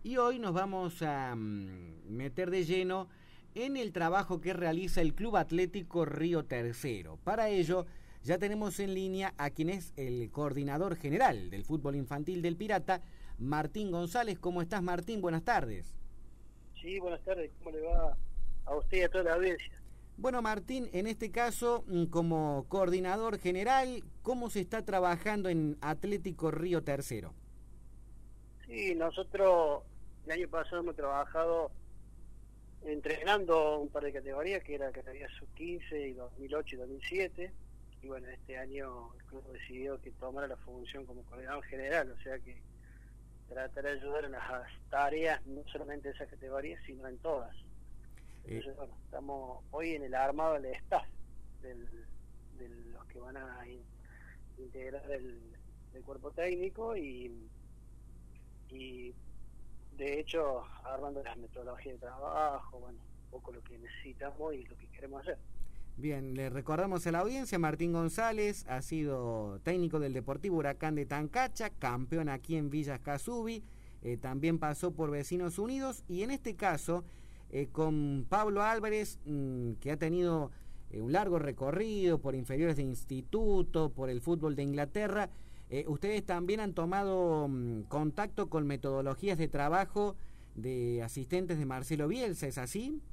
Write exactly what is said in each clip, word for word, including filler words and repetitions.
Y hoy nos vamos a mm, meter de lleno en el trabajo que realiza el Club Atlético Río Tercero. Para ello, ya tenemos en línea a quien es el coordinador general del fútbol infantil del Pirata, Martín González. ¿Cómo estás, Martín? Buenas tardes. Sí, buenas tardes. ¿Cómo le va a usted y a toda la audiencia? Bueno, Martín, en este caso, como coordinador general, ¿cómo se está trabajando en Atlético Río Tercero? Sí, nosotros el año pasado hemos trabajado entrenando un par de categorías, que era categoría sub quince y dos mil ocho y dos mil siete. Y bueno, este año el club decidió que tomara la función como coordinador general, o sea que tratar de ayudar en las tareas, no solamente de esas categorías, sino en todas. Entonces, eh, bueno, estamos hoy en el armado del staff, del, de los que van a in, integrar el, el cuerpo técnico y, y de hecho armando las metodologías de trabajo, bueno, un poco lo que necesitamos y lo que queremos hacer. Bien, le recordamos a la audiencia, Martín González ha sido técnico del Deportivo Huracán de Tancacha, campeón aquí en Villa Casubi, eh, también pasó por Vecinos Unidos y en este caso eh, con Pablo Álvarez, mmm, que ha tenido eh, un largo recorrido por inferiores de instituto, por el fútbol de Inglaterra, eh, ustedes también han tomado mmm, contacto con metodologías de trabajo de asistentes de Marcelo Bielsa, ¿es así?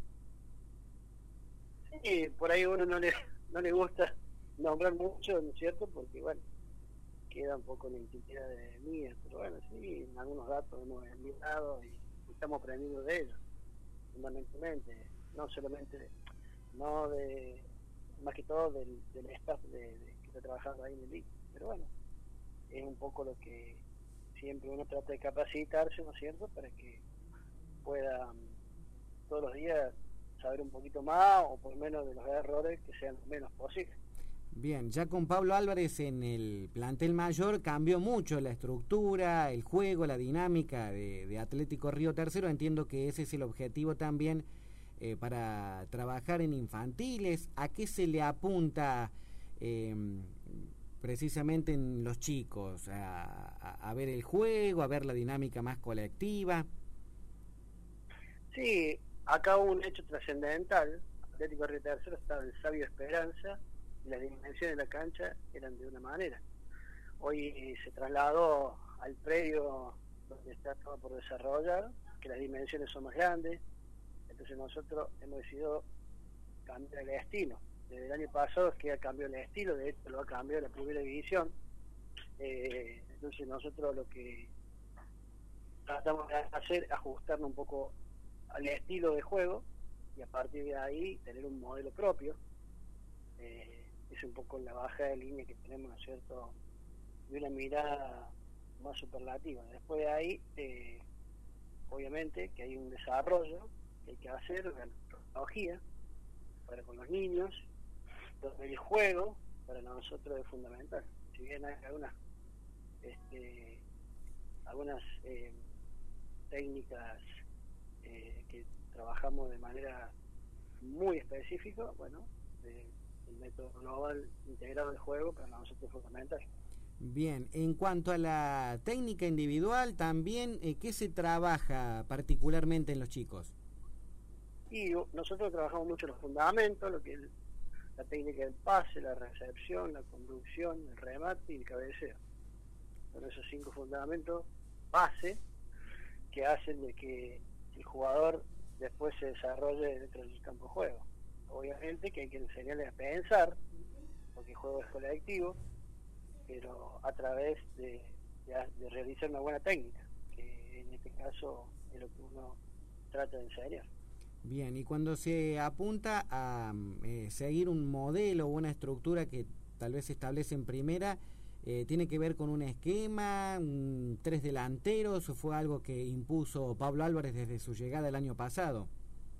Sí, por ahí a uno no le, no le gusta nombrar mucho, ¿no es cierto? Porque, bueno, queda un poco la intimidad de mí, pero bueno, sí, en algunos datos hemos enviado y estamos aprendiendo de ellos, fundamentalmente, no solamente, no de, más que todo del, del staff de, de, que está trabajando ahí en el I C, pero bueno, es un poco lo que siempre uno trata de capacitarse, ¿no es cierto?, para que pueda todos los días saber un poquito más o por menos de los errores que sean los menos posibles. Bien, ya con Pablo Álvarez en el plantel mayor cambió mucho la estructura, el juego, la dinámica de, de Atlético Río Tercero. Entiendo que ese es el objetivo también eh, para trabajar en infantiles. ¿A qué se le apunta eh, precisamente en los chicos? ¿A, a, a ver el juego, a ver la dinámica más colectiva? Sí, acá hubo un hecho trascendental. Atlético Río Tercero estaba en Sabio Esperanza y las dimensiones de la cancha eran de una manera. Hoy se trasladó al predio donde está todo por desarrollar, que las dimensiones son más grandes, entonces nosotros hemos decidido cambiar el estilo. Desde el año pasado es que ha cambiado el estilo, de hecho lo ha cambiado la primera división, eh, entonces nosotros lo que tratamos de hacer es ajustarnos un poco al estilo de juego y a partir de ahí tener un modelo propio. Eh, es un poco la baja de línea que tenemos, ¿no es cierto?, de una mirada más superlativa. Después de ahí, eh, obviamente que hay un desarrollo que hay que hacer, la tecnología para con los niños, donde el juego para nosotros es fundamental. Si bien hay algunas este, algunas eh, técnicas eh, que trabajamos de manera muy específica, bueno, eh, el método global integrado del juego para nosotros es fundamental. Bien, en cuanto a la técnica individual, también, eh, ¿qué se trabaja particularmente en los chicos? Y nosotros trabajamos mucho los fundamentos, lo que es la técnica del pase, la recepción, la conducción, el remate y el cabeceo. Son esos cinco fundamentos base que hacen de que el jugador después se desarrolle dentro del campo de juego. Obviamente que hay que enseñarle a pensar, porque el juego es colectivo, pero a través de, de, de realizar una buena técnica, que en este caso es lo que uno trata de enseñar. Bien, y cuando se apunta a eh, seguir un modelo o una estructura que tal vez se establece en primera, eh, ¿tiene que ver con un esquema, un, tres delanteros, o fue algo que impuso Pablo Álvarez desde su llegada el año pasado?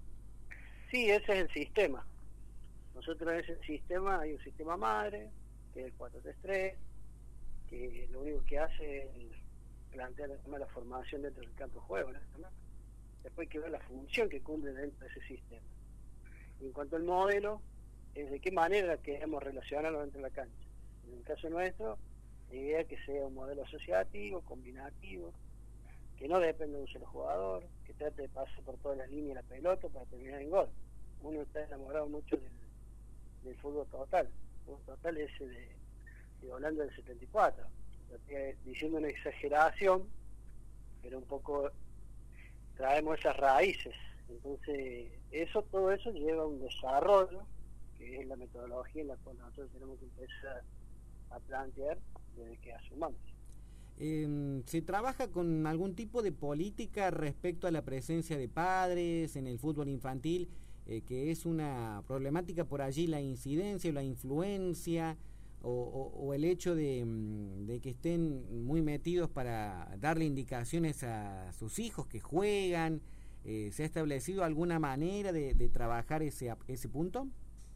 Sí, ese es el sistema. Nosotros en ese sistema hay un sistema madre, que es el cuatro tres tres, que lo único que hace es plantear la formación dentro del campo de juego, ¿no? Después hay que ver la función que cumple dentro de ese sistema. Y en cuanto al modelo, es de qué manera queremos relacionarlo dentro de la cancha. En el caso nuestro, la idea es que sea un modelo asociativo, combinativo, que no depende de un solo jugador, que trate de pasar por todas las líneas de la pelota para terminar en gol. Uno está enamorado mucho del, del fútbol total. El fútbol total es ese de, de Holanda del setenta y cuatro. Diciendo una exageración, pero un poco traemos esas raíces. Entonces, eso, todo eso lleva a un desarrollo, que es la metodología en la cual nosotros tenemos que empezar a plantear desde que asumamos. Eh, ¿Se trabaja con algún tipo de política respecto a la presencia de padres en el fútbol infantil, eh, que es una problemática por allí, la incidencia o la influencia, o, o, o el hecho de, de que estén muy metidos para darle indicaciones a sus hijos que juegan? Eh, ¿Se ha establecido alguna manera de, de trabajar ese, ese punto?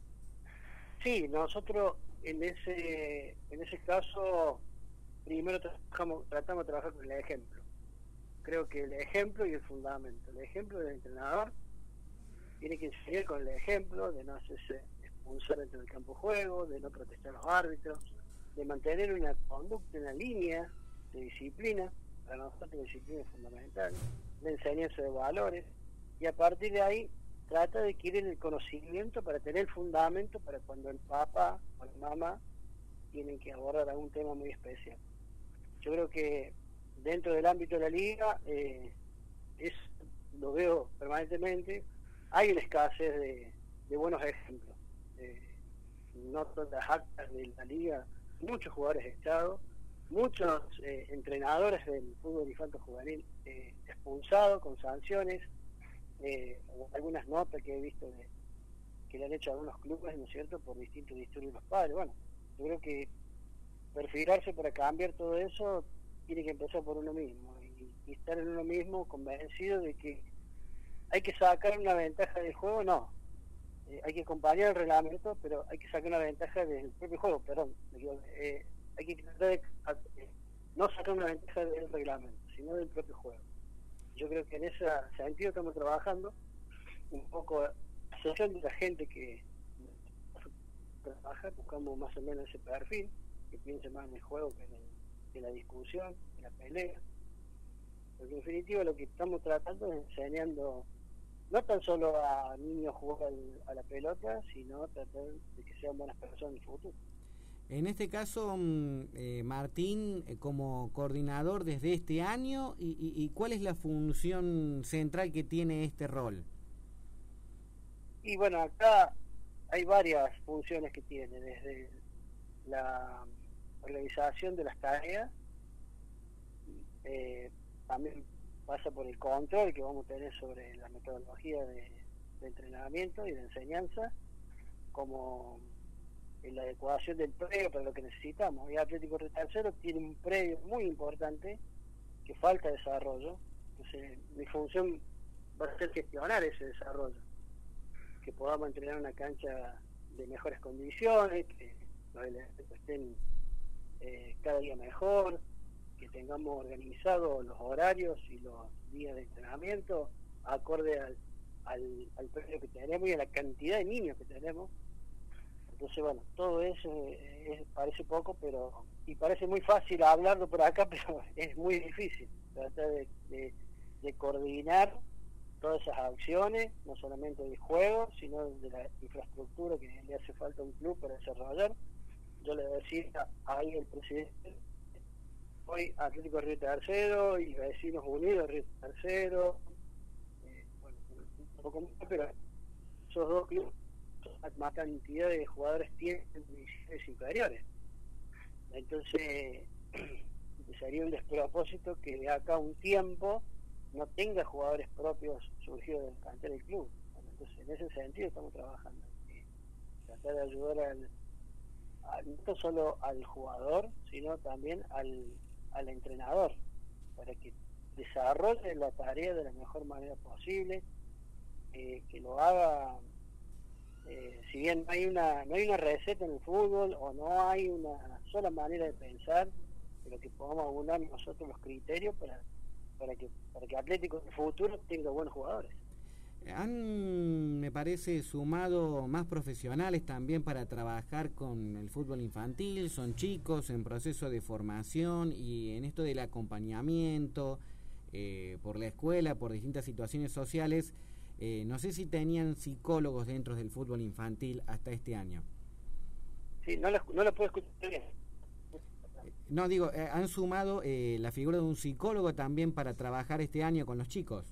Sí, nosotros en ese, en ese caso... Primero trabajamos, tratamos de trabajar con el ejemplo. Creo que el ejemplo y el fundamento. El ejemplo del entrenador tiene que enseñar con el ejemplo de no hacerse expulsar dentro del campo de juego, de no protestar a los árbitros, de mantener una conducta, una línea de disciplina. Para nosotros la disciplina es fundamental, de enseñanza de valores, y a partir de ahí trata de adquirir el conocimiento para tener el fundamento para cuando el papá o la mamá tienen que abordar algún tema muy especial. Yo creo que dentro del ámbito de la liga, eh, es, lo veo permanentemente, hay una escasez de, de buenos ejemplos. Eh, noto las actas de la liga, muchos jugadores echados, muchos eh, entrenadores del fútbol infantil juvenil eh, expulsados con sanciones, eh, algunas notas que he visto de, que le han hecho a algunos clubes, ¿no es cierto?, por distintos disturbios de los padres. Bueno, yo creo que perfilarse para cambiar todo eso tiene que empezar por uno mismo y, y estar en uno mismo convencido de que hay que sacar una ventaja del juego. No, eh, hay que acompañar el reglamento, pero hay que sacar una ventaja del propio juego, perdón, eh, hay que tratar de eh, no sacar una ventaja del reglamento, sino del propio juego. Yo creo que en ese sentido estamos trabajando un poco asociando a la gente que trabaja, buscamos más o menos ese perfil, que piense más en el juego que en, el, que en la discusión, en la pelea. Porque en definitiva lo que estamos tratando es enseñando no tan solo a niños jugar al, a la pelota, sino tratar de que sean buenas personas en el futuro. En este caso, eh, Martín, eh, como coordinador desde este año, y, y, ¿y cuál es la función central que tiene este rol? Y bueno, acá hay varias funciones que tiene, desde la organización de las tareas, eh, también pasa por el control que vamos a tener sobre la metodología de, de entrenamiento y de enseñanza, como en la adecuación del predio para lo que necesitamos. Y Atlético Río Tercero tiene un predio muy importante que falta desarrollo, entonces mi función va a ser gestionar ese desarrollo, que podamos entrenar una cancha de mejores condiciones, que los elementos estén eh, cada día mejor, que tengamos organizados los horarios y los días de entrenamiento acorde al, al, al precio que tenemos y a la cantidad de niños que tenemos. Entonces, bueno, todo eso es, es, parece poco, pero y parece muy fácil hablarlo por acá, pero es muy difícil tratar de, de, de coordinar todas esas acciones, no solamente del juego, sino de la infraestructura que le hace falta a un club para desarrollar. Yo le decía ahí el presidente, hoy Atlético Río Tercero y Vecinos Unidos Río Tercero, eh, bueno, un poco más, pero esos dos clubes, más cantidad de jugadores tienen divisiones inferiores. Entonces, sería un despropósito que de acá a un tiempo no tenga jugadores propios surgidos del plantel del club. Bueno, entonces, en ese sentido estamos trabajando. Eh, tratar de ayudar al, a, no solo al jugador, sino también al, al entrenador, para que desarrolle la tarea de la mejor manera posible, eh, que lo haga, eh, si bien no hay una no hay una receta en el fútbol, o no hay una sola manera de pensar, pero que podamos aunar nosotros los criterios para para que para que Atlético en el futuro tenga buenos jugadores. Han, me parece, sumado más profesionales también para trabajar con el fútbol infantil, son chicos en proceso de formación y en esto del acompañamiento, eh, por la escuela, por distintas situaciones sociales. Eh, no sé si tenían psicólogos dentro del fútbol infantil hasta este año. Sí, no la, no la puedo escuchar bien. No, digo, eh, han sumado eh, la figura de un psicólogo también para trabajar este año con los chicos.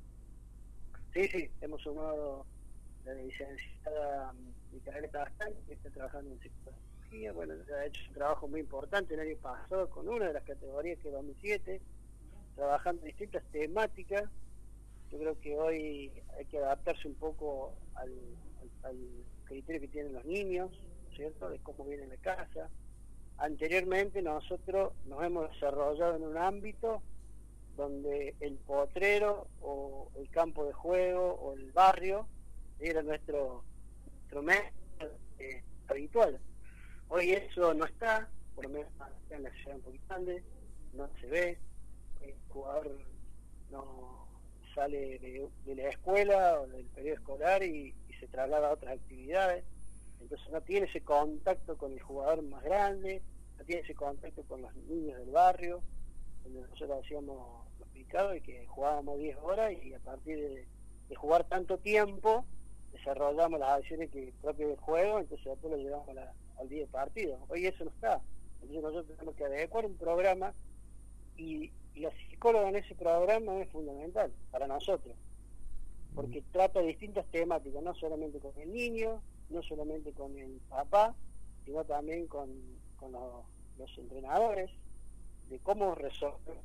Sí, sí, hemos sumado la licenciada Micaela Tastán, que está trabajando en psicología. Bueno, ha hecho un trabajo muy importante el año pasado con una de las categorías que es dos mil siete, trabajando en distintas temáticas. Yo creo que hoy hay que adaptarse un poco al, al, al criterio que tienen los niños, ¿cierto?, de cómo vienen de casa. Anteriormente nosotros nos hemos desarrollado en un ámbito donde el potrero o el campo de juego o el barrio era nuestro, nuestro medio eh, habitual. Hoy eso no está, por lo menos en la ciudad un poquito grande, no se ve, el jugador no sale de, de la escuela o del periodo escolar y, y se traslada a otras actividades. Entonces no tiene ese contacto con el jugador más grande, no tiene ese contacto con los niños del barrio, donde nosotros hacíamos los picados y que jugábamos diez horas y a partir de, de jugar tanto tiempo desarrollamos las acciones que propias del juego, entonces después lo llevamos a la, al día de partido. Hoy eso no está, entonces nosotros tenemos que adecuar un programa y, y la psicóloga en ese programa es fundamental para nosotros, porque trata distintas temáticas, no solamente con el niño, no solamente con el papá, sino también con, con los, los entrenadores, de cómo resolver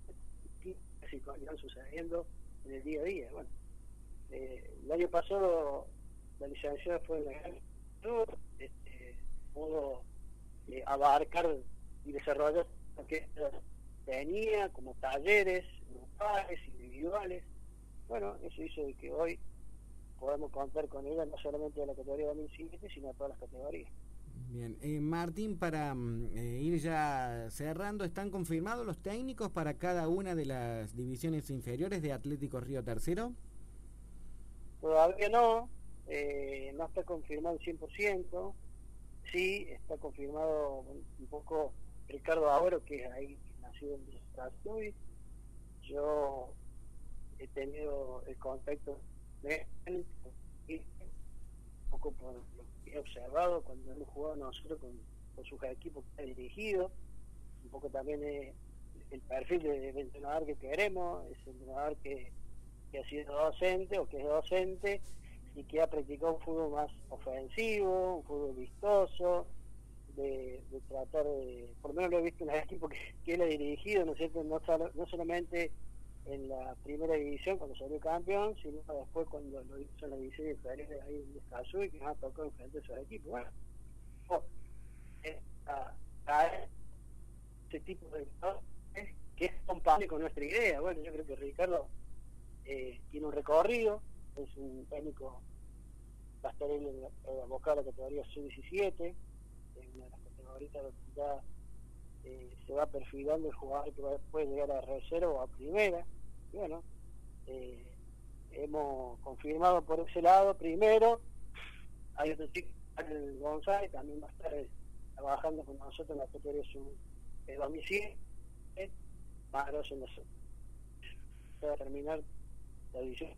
las situaciones que están sucediendo en el día a día. Bueno, eh, el año pasado la licenciada fue en la gran este, pudo eh, abarcar y desarrollar lo que tenía como talleres grupales, individuales. Bueno, eso hizo de que hoy podemos contar con ella no solamente de la categoría dos mil siete, sino de todas las categorías. Bien, eh, Martín, para eh, ir ya cerrando, ¿están confirmados los técnicos para cada una de las divisiones inferiores de Atlético Río Tercero? Todavía no, eh, no está confirmado el cien por ciento, sí está confirmado un poco Ricardo Agüero, que es ahí nacido en Brasil. Yo he tenido el contacto de él, un poco por lo que he observado cuando hemos jugado nosotros con, con sus equipos que ha dirigido, un poco también es el perfil del de entrenador que queremos, es el entrenador que, que ha sido docente o que es docente y que ha practicado un fútbol más ofensivo, un fútbol vistoso, de, de tratar de, por lo menos lo he visto en los equipos que, que él ha dirigido, ¿no es cierto?, no, solo, no solamente en la primera división cuando salió campeón, sino después cuando lo hizo en la división inferior ahí en Escazú y que nos ha tocado enfrente a esos equipos. Bueno, oh, eh, a, a ese tipo de eh, que es compatible con nuestra idea. Bueno, yo creo que Ricardo eh, tiene un recorrido, es un técnico, va a estar él abocado a la categoría sub diecisiete, es una de las categorías donde ya eh, se va perfilando el jugador que va, puede llegar a reserva o a primera. Y bueno, eh, hemos confirmado por ese lado primero. Hay otro chico, el González, también va a estar eh, trabajando con nosotros en la categoría sub dos mil siete, eh, más grosso en nosotros para terminar la división.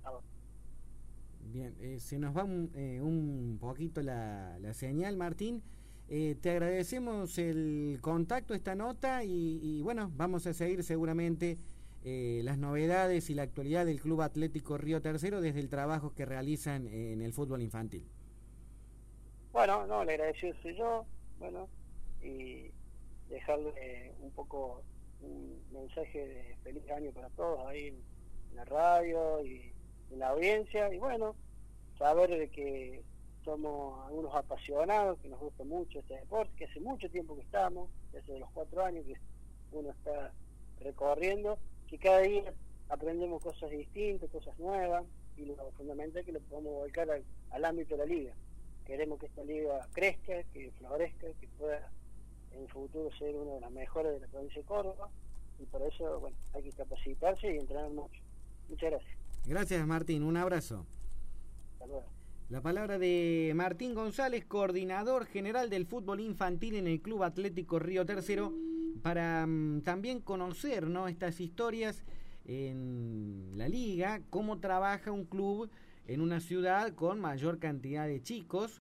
Bien, eh, se nos va un, eh, un poquito la, la señal, Martín. Eh, te agradecemos el contacto, esta nota y, y bueno, vamos a seguir seguramente eh, las novedades y la actualidad del Club Atlético Río Tercero desde el trabajo que realizan en el fútbol infantil. Bueno, no, le agradecido soy yo, bueno, y dejarle un poco un mensaje de feliz año para todos ahí en, en la radio y en la audiencia, y bueno, saber de que somos algunos apasionados, que nos gusta mucho este deporte, que hace mucho tiempo que estamos, desde los cuatro años que uno está recorriendo, que cada día aprendemos cosas distintas, cosas nuevas, y lo fundamental es que lo podamos volcar al, al ámbito de la liga. Queremos que esta liga crezca, que florezca, que pueda en el futuro ser una de las mejores de la provincia de Córdoba, y por eso, bueno, hay que capacitarse y entrenar mucho. Muchas gracias. Gracias, Martín, un abrazo. Hasta luego. La palabra de Martín González, coordinador general del fútbol infantil en el Club Atlético Río Tercero, para um, también conocer, ¿no?, estas historias en la liga cómo trabaja un club en una ciudad con mayor cantidad de chicos,